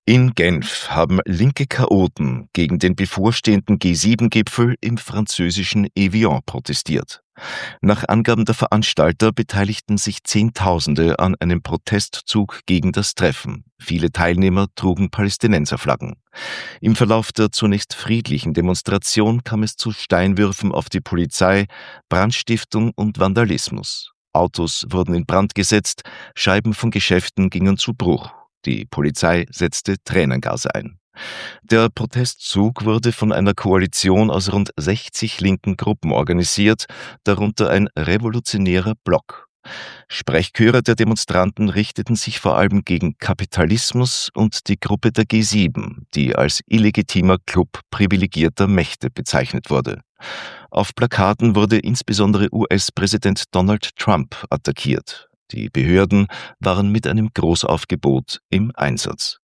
In Genf haben linke Chaoten gegen den bevorstehenden G7-Gipfel im französischen Evian protestiert. Nach Angaben der Veranstalter beteiligten sich Zehntausende an einem Protestzug gegen das Treffen. Viele Teilnehmer trugen Palästinenserflaggen. Im Verlauf der zunächst friedlichen Demonstration kam es zu Steinwürfen auf die Polizei, Brandstiftung und Vandalismus. Autos wurden in Brand gesetzt, Scheiben von Geschäften gingen zu Bruch. Die Polizei setzte Tränengas ein. Der Protestzug wurde von einer Koalition aus rund 60 linken Gruppen organisiert, darunter ein revolutionärer Block. Sprechchöre der Demonstranten richteten sich vor allem gegen Kapitalismus und die Gruppe der G7, die als illegitimer Club privilegierter Mächte bezeichnet wurde. Auf Plakaten wurde insbesondere US-Präsident Donald Trump attackiert. Die Behörden waren mit einem Großaufgebot im Einsatz.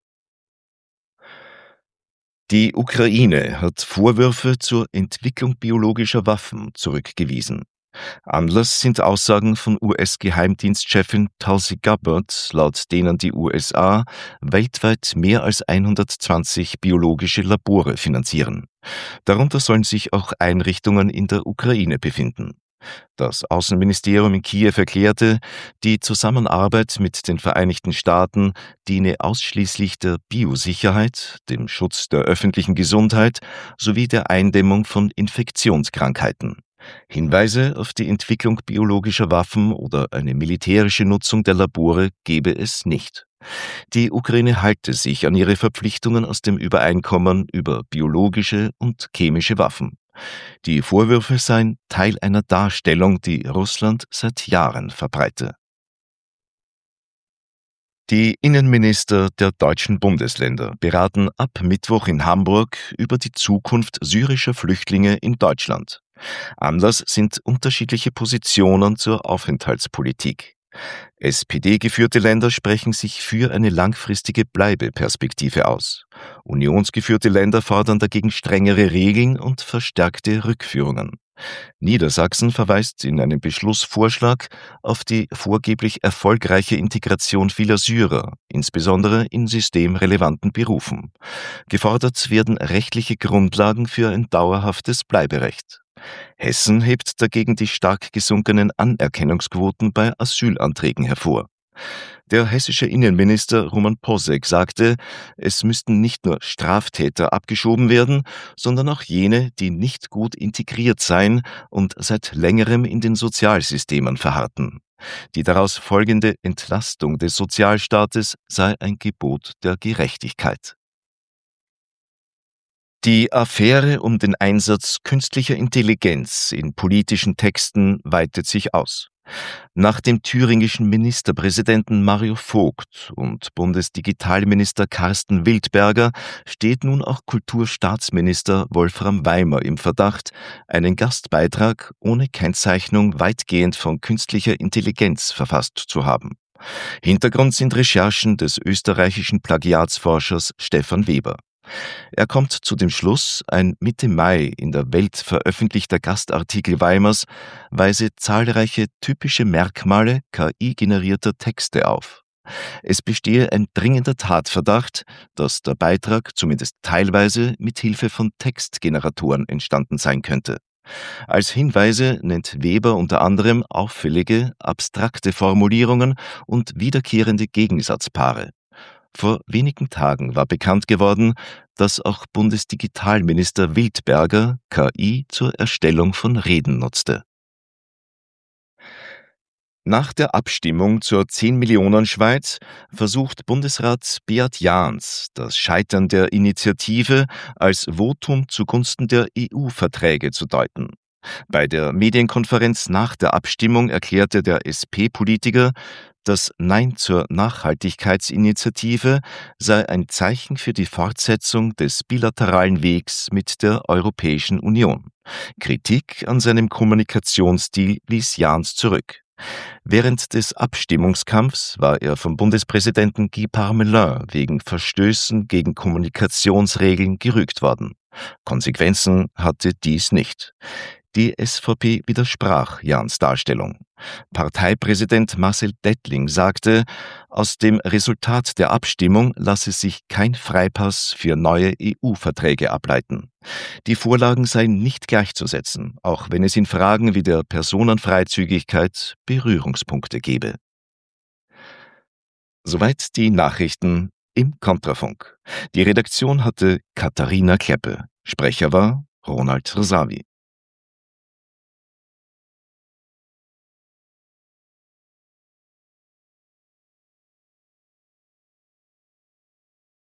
Die Ukraine hat Vorwürfe zur Entwicklung biologischer Waffen zurückgewiesen. Anlass sind Aussagen von US-Geheimdienstchefin Tulsi Gabbard, laut denen die USA weltweit mehr als 120 biologische Labore finanzieren. Darunter sollen sich auch Einrichtungen in der Ukraine befinden. Das Außenministerium in Kiew erklärte, die Zusammenarbeit mit den Vereinigten Staaten diene ausschließlich der Biosicherheit, dem Schutz der öffentlichen Gesundheit sowie der Eindämmung von Infektionskrankheiten. Hinweise auf die Entwicklung biologischer Waffen oder eine militärische Nutzung der Labore gebe es nicht. Die Ukraine halte sich an ihre Verpflichtungen aus dem Übereinkommen über biologische und chemische Waffen. Die Vorwürfe seien Teil einer Darstellung, die Russland seit Jahren verbreite. Die Innenminister der deutschen Bundesländer beraten ab Mittwoch in Hamburg über die Zukunft syrischer Flüchtlinge in Deutschland. Anlass sind unterschiedliche Positionen zur Aufenthaltspolitik. SPD-geführte Länder sprechen sich für eine langfristige Bleibeperspektive aus. Unionsgeführte Länder fordern dagegen strengere Regeln und verstärkte Rückführungen. Niedersachsen verweist in einem Beschlussvorschlag auf die vorgeblich erfolgreiche Integration vieler Syrer, insbesondere in systemrelevanten Berufen. Gefordert werden rechtliche Grundlagen für ein dauerhaftes Bleiberecht. Hessen hebt dagegen die stark gesunkenen Anerkennungsquoten bei Asylanträgen hervor. Der hessische Innenminister Roman Posek sagte, es müssten nicht nur Straftäter abgeschoben werden, sondern auch jene, die nicht gut integriert seien und seit längerem in den Sozialsystemen verharrten. Die daraus folgende Entlastung des Sozialstaates sei ein Gebot der Gerechtigkeit. Die Affäre um den Einsatz künstlicher Intelligenz in politischen Texten weitet sich aus. Nach dem thüringischen Ministerpräsidenten Mario Vogt und Bundesdigitalminister Carsten Wildberger steht nun auch Kulturstaatsminister Wolfram Weimer im Verdacht, einen Gastbeitrag ohne Kennzeichnung weitgehend von künstlicher Intelligenz verfasst zu haben. Hintergrund sind Recherchen des österreichischen Plagiatsforschers Stefan Weber. Er kommt zu dem Schluss, ein Mitte Mai in der Welt veröffentlichter Gastartikel Weimers weise zahlreiche typische Merkmale KI-generierter Texte auf. Es bestehe ein dringender Tatverdacht, dass der Beitrag zumindest teilweise mit Hilfe von Textgeneratoren entstanden sein könnte. Als Hinweise nennt Weber unter anderem auffällige, abstrakte Formulierungen und wiederkehrende Gegensatzpaare. Vor wenigen Tagen war bekannt geworden, dass auch Bundesdigitalminister Wildberger KI zur Erstellung von Reden nutzte. Nach der Abstimmung zur 10-Millionen-Schweiz versucht Bundesrat Beat Jahns, das Scheitern der Initiative als Votum zugunsten der EU-Verträge zu deuten. Bei der Medienkonferenz nach der Abstimmung erklärte der SP-Politiker, das Nein zur Nachhaltigkeitsinitiative sei ein Zeichen für die Fortsetzung des bilateralen Wegs mit der Europäischen Union. Kritik an seinem Kommunikationsstil wies Jahns zurück. Während des Abstimmungskampfs war er vom Bundespräsidenten Guy Parmelin wegen Verstößen gegen Kommunikationsregeln gerügt worden. Konsequenzen hatte dies nicht. Die SVP widersprach Jahns Darstellung. Parteipräsident Marcel Dettling sagte, aus dem Resultat der Abstimmung lasse sich kein Freipass für neue EU-Verträge ableiten. Die Vorlagen seien nicht gleichzusetzen, auch wenn es in Fragen wie der Personenfreizügigkeit Berührungspunkte gebe. Soweit die Nachrichten im Kontrafunk. Die Redaktion hatte Katharina Kleppe. Sprecher war Ronald Rsavi.